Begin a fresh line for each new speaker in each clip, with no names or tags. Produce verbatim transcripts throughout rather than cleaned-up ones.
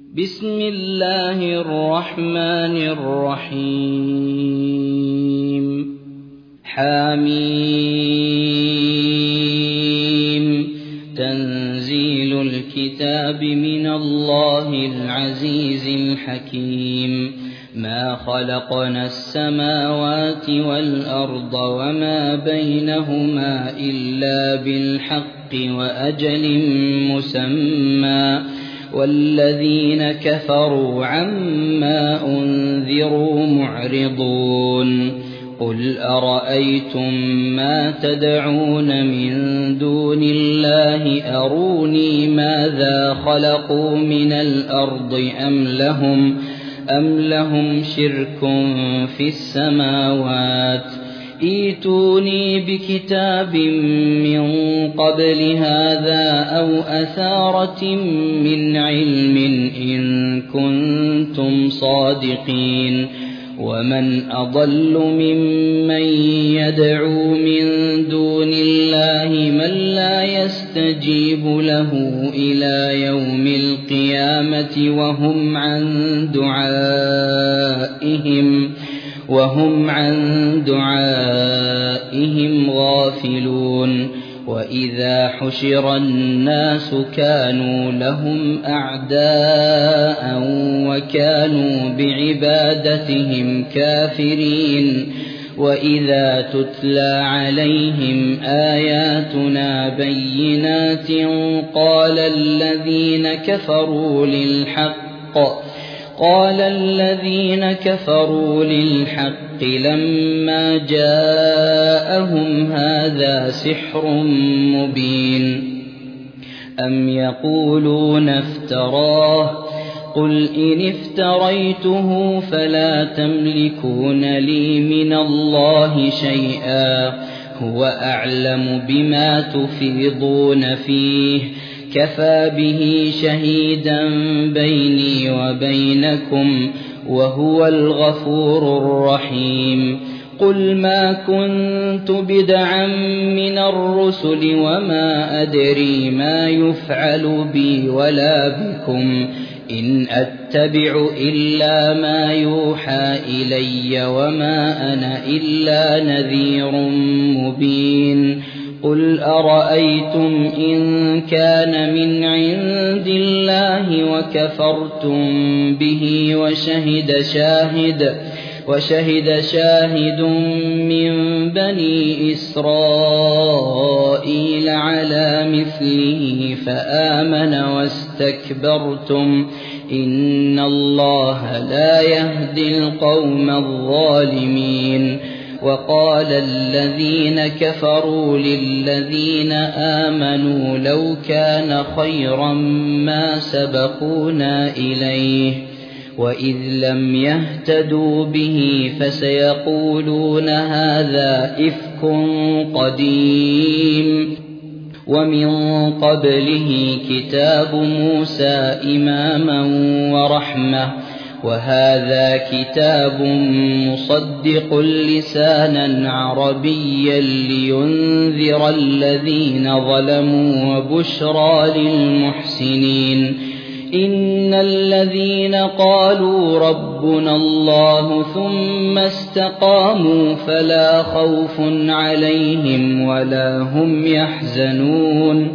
بسم الله الرحمن الرحيم حميم تنزيل الكتاب من الله العزيز الحكيم ما خلقنا السماوات والأرض وما بينهما إلا بالحق وأجل مسمى والذين كفروا عما أنذروا معرضون قل أرأيتم ما تدعون من دون الله أروني ماذا خلقوا من الأرض أم لهم أم لهم شرك في السماوات ائتوني بكتاب من قبل هذا أو أثارة من علم إن كنتم صادقين ومن أضل ممن يدعو من دون الله من لا يستجيب له إلى يوم القيامة وهم عن دعائهم وهم عن دعائهم غافلون وإذا حشر الناس كانوا لهم أعداء وكانوا بعبادتهم كافرين وإذا تتلى عليهم آياتنا بينات قال الذين كفروا للحق قال الذين كفروا للحق لما جاءهم هذا سحر مبين أم يقولون افتراه قل إن افتريته فلا تملكون لي من الله شيئا هو أعلم بما تفيضون فيه كفى به شهيدا بيني وبينكم وهو الغفور الرحيم قل ما كنت بدعا من الرسل وما أدري ما يفعل بي ولا بكم إن أتبع إلا ما يوحى إلي وما أنا إلا نذير مبين قل أرأيتم إن كان من عند الله وكفرتم به وشهد شاهد وشهد شاهد من بني إسرائيل على مثله فآمن واستكبرتم إن الله لا يهدي القوم الظالمين وقال الذين كفروا للذين آمنوا لو كان خيرا ما سبقونا إليه وإذ لم يهتدوا به فسيقولون هذا إفك قديم ومن قبله كتاب موسى إماما ورحمة وهذا كتاب مصدق لسانا عربيا لينذر الذين ظلموا وبشرى للمحسنين إن الذين قالوا ربنا الله ثم استقاموا فلا خوف عليهم ولا هم يحزنون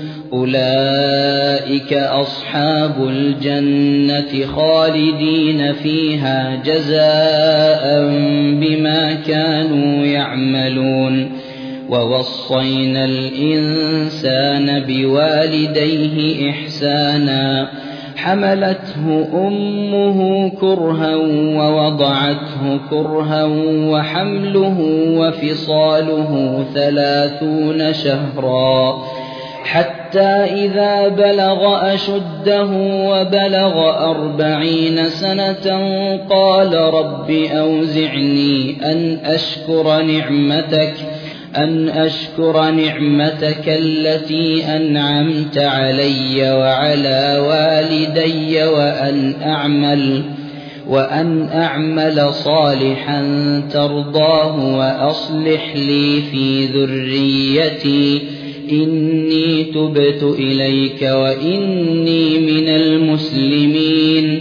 أولئك أصحاب الجنة خالدين فيها جزاء بما كانوا يعملون ووصينا الإنسان بوالديه إحسانا حملته أمه كرها ووضعته كرها وحمله وفصاله ثلاثون شهرا حتى إذا بلغ أشده وبلغ أربعين سنة قال رب أوزعني أن أشكر نعمتك أن أشكر نعمتك التي أنعمت علي وعلى والدي وأن أعمل وأن أعمل صالحا ترضاه وأصلح لي في ذريتي إني تبت إليك وإني من المسلمين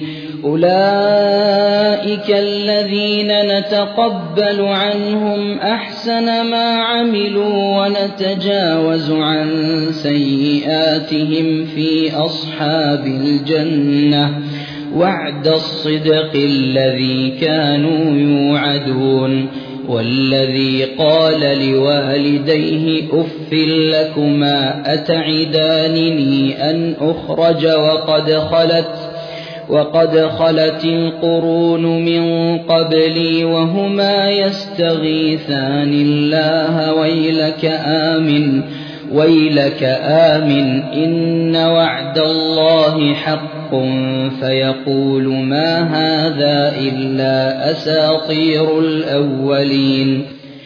أولئك الذين نتقبل عنهم أحسن ما عملوا ونتجاوز عن سيئاتهم في أصحاب الجنة وعد الصدق الذي كانوا يوعدون والذي قال لوالديه أف لكما أتعدانني أن أخرج وقد خلت وقد خلت القرون من قبلي وهما يستغيثان الله ويلك آمن ويلك آمن إن وعد الله حق فيقول ما هذا إلا أساطير الأولين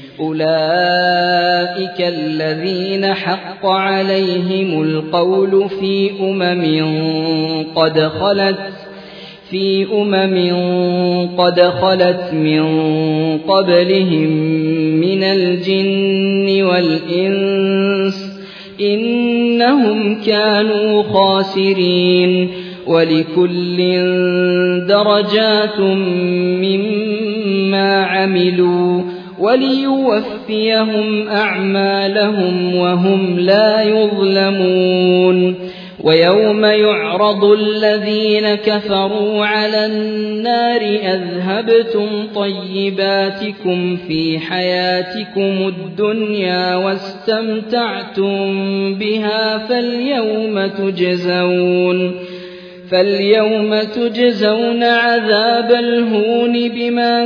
أولئك الذين حق عليهم القول في أمم قد خلت في أمم قد خلت من قبلهم من الجن والإنس إنهم كانوا خاسرين ولكل درجات مما عملوا وليوفيهم أعمالهم وهم لا يظلمون ويوم يعرض الذين كفروا على النار أذهبتم طيباتكم في حياتكم الدنيا واستمتعتم بها فاليوم تجزون فاليوم تجزون عذاب الهون بما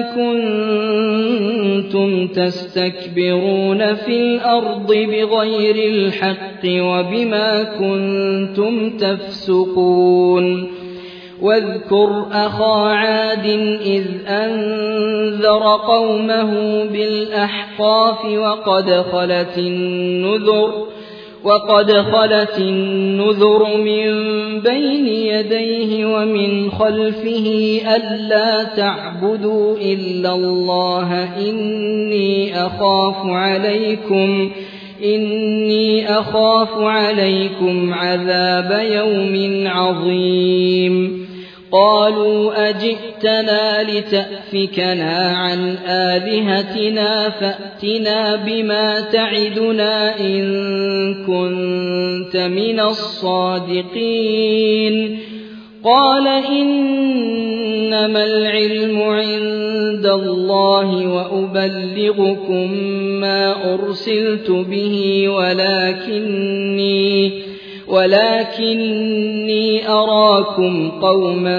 كنتم تستكبرون في الأرض بغير الحق وبما كنتم تفسقون واذكر أخا عاد إذ أنذر قومه بالأحقاف وقد خلت النذر وقد خلت النذر من بين يديه ومن خلفه ألا تعبدوا إلا الله إني أخاف عليكم إني أخاف عليكم عذاب يوم عظيم قالوا أجئتنا لتأفكنا عن آلهتنا فأتنا بما تعدنا إن كنت من الصادقين قال إنما العلم عند الله وأبلغكم ما أرسلت به ولكني ولكني أراكم قوما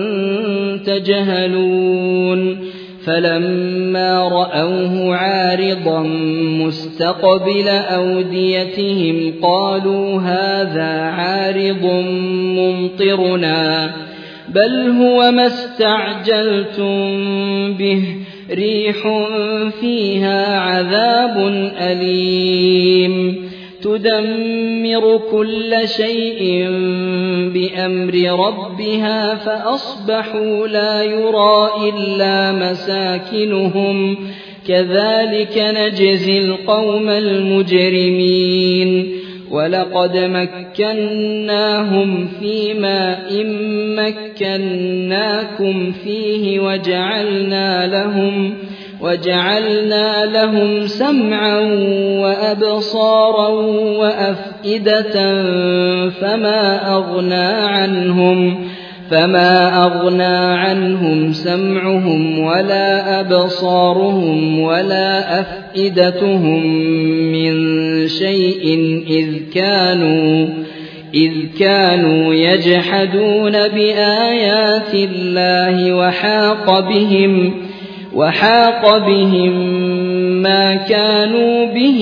تجهلون فلما رأوه عارضا مستقبل أوديتهم قالوا هذا عارض ممطرنا بل هو ما استعجلتم به ريح فيها عذاب أليم تدمر كل شيء بأمر ربها فأصبحوا لا يرى إلا مساكنهم كذلك نجزي القوم المجرمين ولقد مكناهم في ماء مكناكم فيه وجعلنا لهم وجعلنا لهم سمعا وأبصارا وأفئدة فما أغنى عنهم فما أغنى عنهم سمعهم ولا أبصارهم ولا أفئدتهم من شيء إذ كانوا إذ كانوا يجحدون بآيات الله وحاق بهم وحاق بهم ما كانوا به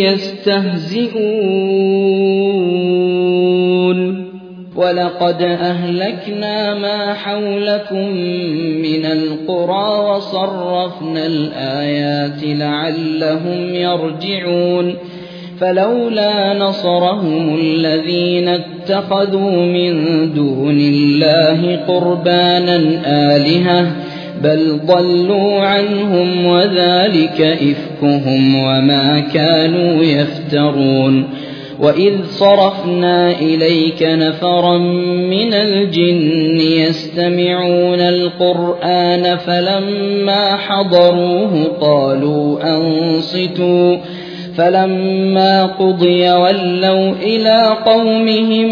يستهزئون ولقد أهلكنا ما حولكم من القرى وصرفنا الآيات لعلهم يرجعون فلولا نصرهم الذين اتخذوا من دون الله قربانا آلهة بل ضلوا عنهم وذلك إفكهم وما كانوا يفترون وإذ صرفنا إليك نفرا من الجن يستمعون القرآن فلما حضروه قالوا أنصتوا فلما قضي ولوا إلى قومهم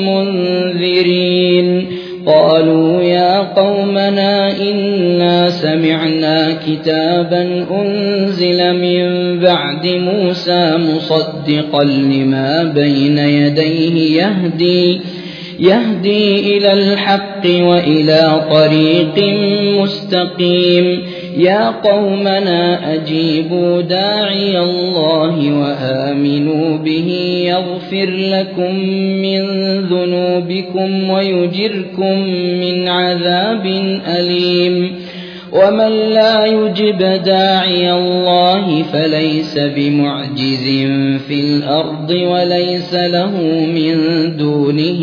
منذرين قالوا يا قومنا إنا سمعنا كتابا أنزل من بعد موسى مصدقا لما بين يديه يهدي يهدي إلى الحق وإلى طريق مستقيم يا قومنا أجيبوا داعي الله وآمنوا به يغفر لكم من ذنوبكم ويجركم من عذاب أليم ومن لا يجب داعي الله فليس بمعجز في الأرض وليس له من دونه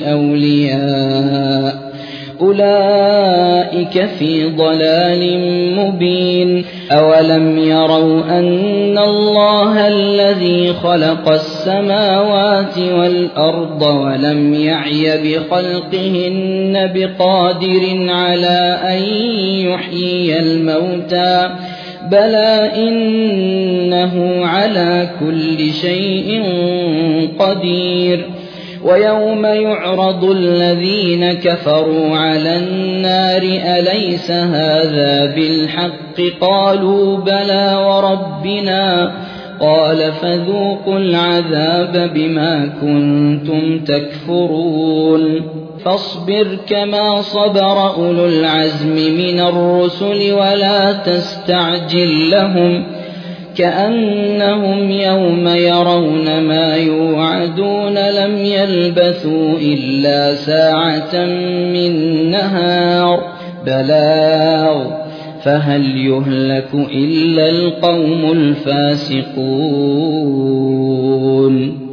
أولياء أولئك في ضلال مبين أولم يروا أن الله الذي خلق السماوات والأرض ولم يعي بخلقهن بقادر على أن يحيي الموتى بلى إنه على كل شيء قدير ويوم يعرض الذين كفروا على النار أليس هذا بالحق قالوا بلى وربنا قال فذوقوا العذاب بما كنتم تكفرون فاصبر كما صبر أولو العزم من الرسل ولا تستعجل لهم كأنهم يوم يرون ما يوعدون لم يلبثوا إلا ساعة من نهار بلاغ فهل يهلك إلا القوم الفاسقون